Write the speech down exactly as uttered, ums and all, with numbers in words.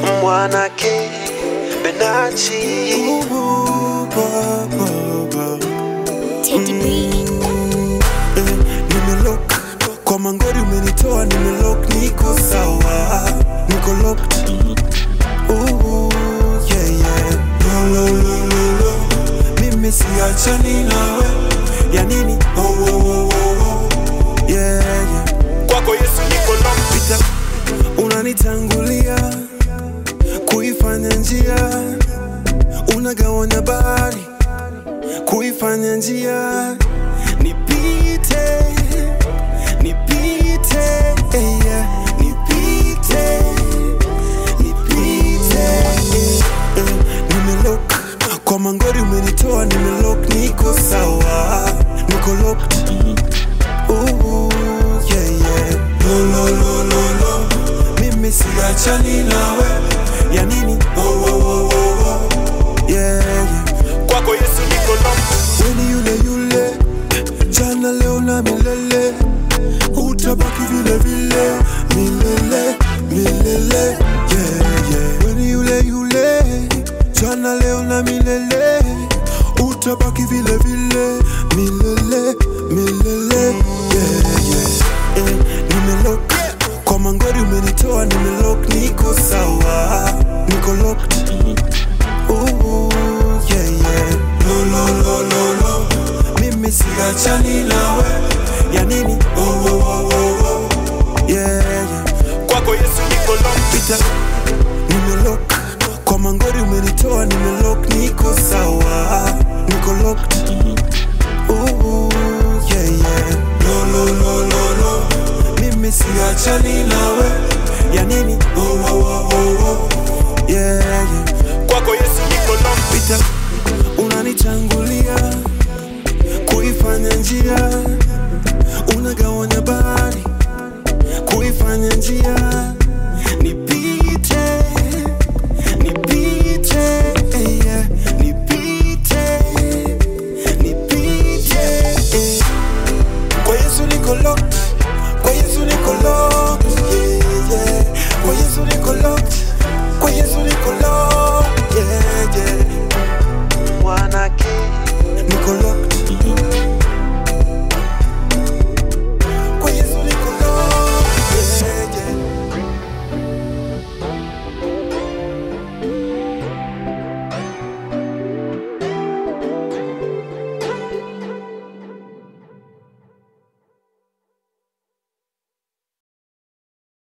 Mwanake Benachi Teddy B. Nimelock kwa mangori umenitoa, nimelock niko sawa, niko locked. Ooh, yeah yeah. Lo lo lo lo lo. Mimi siachani nawe. Ya nini? Oh oh oh oh. Yeah yeah. kwako Yesu niko locked. Pita unanitangulia kuifanya njia, unagawanya bahari kuifanya njia, nipite nipite eh, yeah. nipite nipite eh, eh. Nimelock kwa mangori umenitoa, nimelock niko sawa, niko locked. Ooh, yeah yeah. Lo lo lo lo lo. Mimi siachani nawe. Ya nini? Oh oh oh oh. Yeah yeah. Kwako Yesu niko locked. Weni yule yule, jana leo na milele, utabaki vile vile, milele, milele, yeah, yeah. Weni yule yule, jana leo na milele, utabaki vile vile, milele, milele, yeah, yeah. Eh, nimelock, kwa mangori umenitoa, nimelock, niko sawa, niko locked. Ooh, yeah, yeah. Lo, lo, lo, lo, lo. Mimi siachani nawe. Ya nini? Oh, oh, oh, oh, oh. Yeah, yeah. Kwako Yesu niko locked. Pita nimelock kwa mangori umenitoa, nimelock niko sawa, niko locked. Ooh, yeah, yeah. Lo, lo, lo, lo, lo. Mimi siachani nawe. Ya nini? Oh, oh, oh, oh, oh. Yeah, yeah. Kwako Yesu niko locked. Pita unanitangulia kuifanya njia, unagawanya bahari kuifanya njia,